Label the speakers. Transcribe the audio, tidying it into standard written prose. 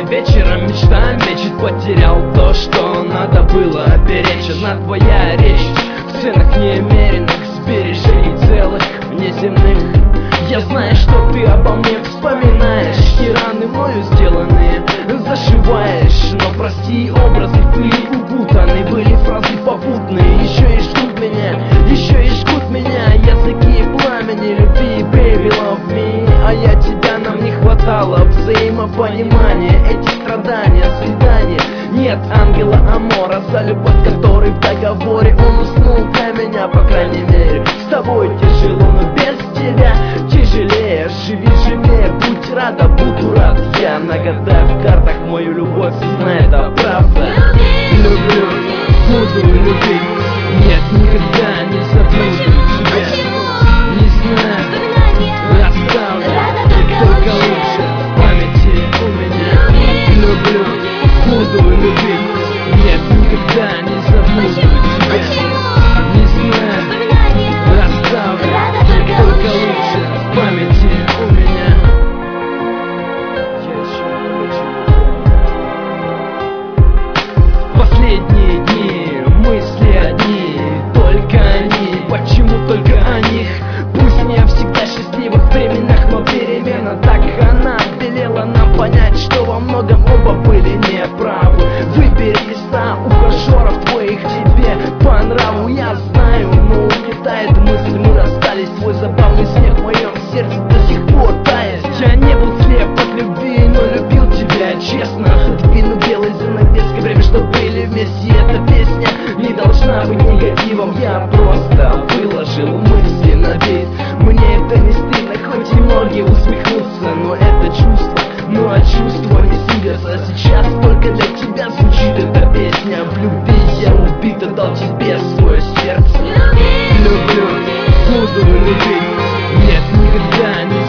Speaker 1: вечером мечтаем вечить. Потерял то, что надо было беречь. Одна твоя речь в ценах неимеренных сбережений целых неземных. Я знаю, что ты обо мне вспоминаешь, и раны мною сделанные зашиваешь. Но прости, образы в пыли укутаны, были фразы попутные. Еще и ждут меня, еще и жгут меня языки пламени любви, baby love me. А я тебя, нам не хватало взаимопонимания. Эти страдания, свидания, нет ангела Амора, за любовь, который в договоре он уснул для меня, по крайней мере. С тобой тяжело, но без тебя тяжелее. Живи живее, будь рада, буду рад. Я нагадаю в картах мою любовь, знай, это правда. Люблю, буду любить, нет, никогда не забуду тебя. Не знаю, оставлю, только лучше в памяти у меня. Люблю, буду любить, нет, никогда не забуду тебя. Не знаю, оставлю, только лучше в памяти у меня. Последние дни, мысли одни, только они. Почему только о них? Пусть не всегда счастливых временах, но перемена так она велела нам понять, что во многом оба были неправы. Выбери из 100 ухажеров твоих, тебе по нраву. Я знаю, но улетает мысль, мы расстались. Твой забавный смех в моем сердце до сих пор тает. Я не был слеп от любви, но любил тебя честно. Отодвину белой занавеской время, что были вместе. Эта песня не должна быть негативом. Я просто выложил мысли на вид. Мне это не стыдно, хоть и многие усмехнутся. Но это чувство, ну а чувства не сидятся. Сейчас только для тебя звучит эта песня. В любви я убит, отдал тебе свое сердце. Люблю, буду любить, нет, никогда не